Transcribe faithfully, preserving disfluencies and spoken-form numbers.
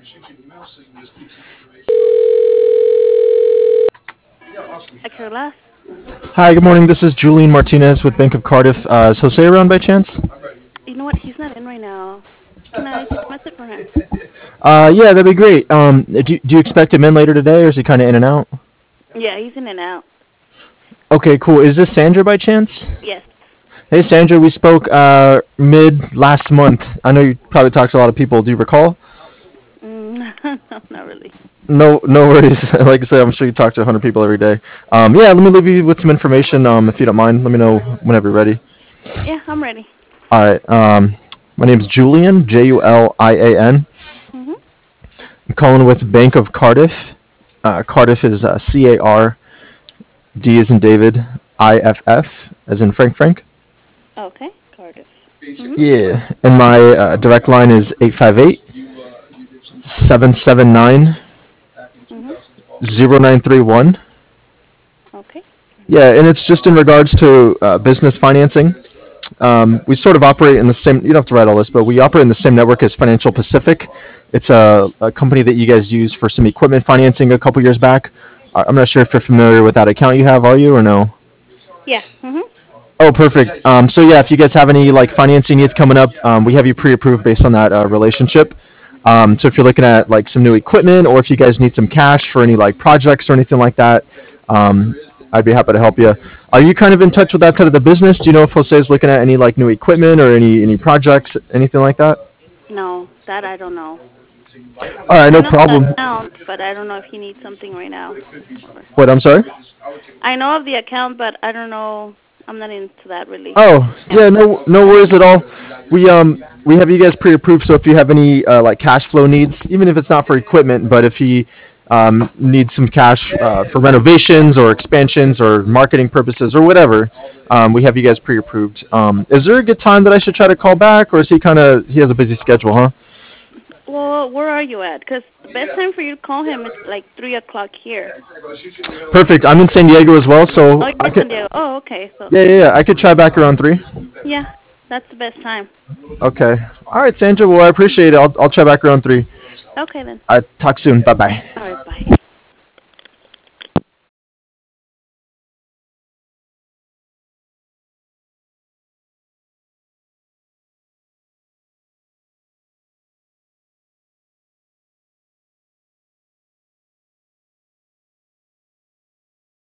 Acrolas? Hi, good morning. This is Julian Martinez with Bank of Cardiff. Uh, is Jose around by chance? You know what? He's not in right now. Can I take a message for him? Uh, yeah, that'd be great. Um, do, do you expect him in later today, or is he kind of in and out? Yeah, he's in and out. Okay, cool. Is this Sandra by chance? Yes. Hey, Sandra, we spoke uh, mid last month. I know you probably talked to a lot of people. Do you recall? Mm, no, not really. No, no worries. Like I said, I'm sure you talk to a hundred people every day. Um, yeah, let me leave you with some information. Um, if you don't mind, let me know whenever you're ready. Yeah, I'm ready. All right. Um, my name's Julian, J U L I A N. Mhm. I'm calling with Bank of Cardiff. Uh, Cardiff is uh, C A R D as in David, I F F as in Frank Frank. Okay, Cardiff. Mhm. Yeah, and my uh, direct line is eight five eight, seven seven nine, Mhm. zero nine three one. Okay. Yeah, and it's just in regards to uh, business financing. Um, we sort of operate in the same, you don't have to write all this, but we operate in the same network as Financial Pacific. It's a, a company that you guys use for some equipment financing a couple years back. I- I'm not sure if you're familiar with that account you have, are you, or no? Yeah. Mhm. Oh, perfect. Um, so yeah, if you guys have any like financing needs coming up, um, we have you pre-approved based on that uh, relationship. Um, so if you're looking at like some new equipment, or if you guys need some cash for any like projects or anything like that, um, I'd be happy to help you. Are you kind of in touch with that side of the business? Do you know if Jose is looking at any like new equipment or any any projects, anything like that? No, that I don't know. All right, I no know the problem. account, but I don't know if he needs something right now. Or- What? I'm sorry. I know of the account, but I don't know. I'm not into that really. Oh, Yeah. yeah, no, no worries at all. We um we have you guys pre-approved, so if you have any uh, like cash flow needs, even if it's not for equipment, but if he um needs some cash uh, for renovations or expansions or marketing purposes or whatever, um we have you guys pre-approved. Um, is there a good time that I should try to call back, or is he kind of he has a busy schedule, huh? Well, where are you at? 'Cause the best time for you to call him is like three o'clock here. Perfect. I'm in San Diego as well, so Oh, I you're in could San Diego. Oh, okay. So yeah yeah yeah I could try back around three. yeah, that's the best time. Okay. All right, Sandra. Well, I appreciate it. I'll I'll try back around three. Okay then. Uh, talk soon. Bye bye. All right. Bye.